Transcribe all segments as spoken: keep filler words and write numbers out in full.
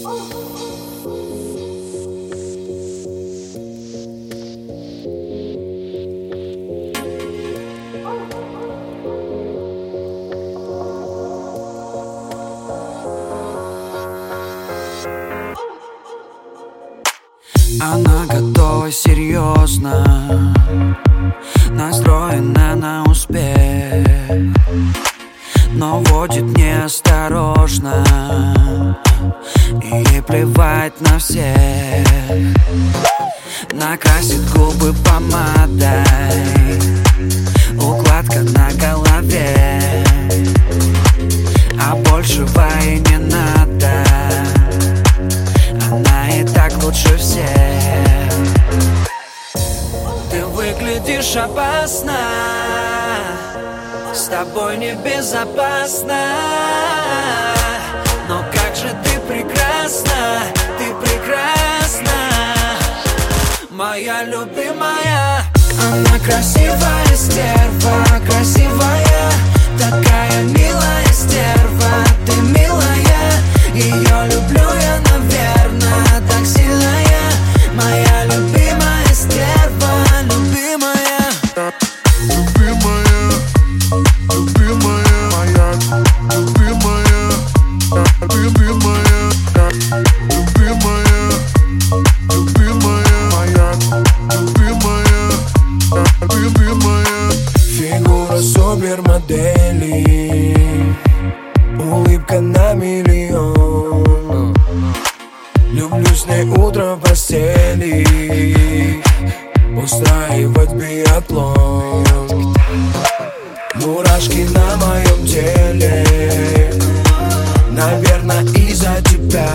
Она готова серьезно, настроена на успех, но водит неосторожно, и ей плевать на всех. Накрасит губы помадой, укладка на голове, а большего и не надо. Она и так лучше всех. Ты выглядишь опасно, с тобой небезопасно. Но как же ты прекрасна, ты прекрасна, моя любимая. Она красивая стерва, красивая, такая милая стерва, ты милая. Ее люблю я, наверное, так сильно я. Моя любимая стерва, любимая. Любимая, любимая, моя любимая, любимая, любимая, любимая, моя любимая, любимая. Фигура супермодели, улыбка на миллион. Люблю с ней утро в постели, устраивать биатлон. Мурашки на моем теле, наверное, из-за тебя.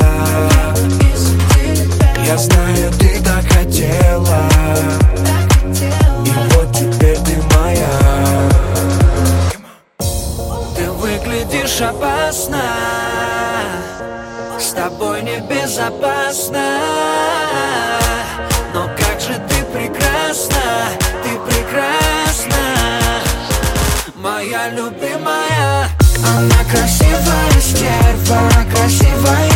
Я знаю, ты так хотела, и вот теперь ты моя. Ты выглядишь опасно, с тобой небезопасно. Но как же ты прекрасна, ты прекрасна, моя любимая. Она красивая стерва, красивая.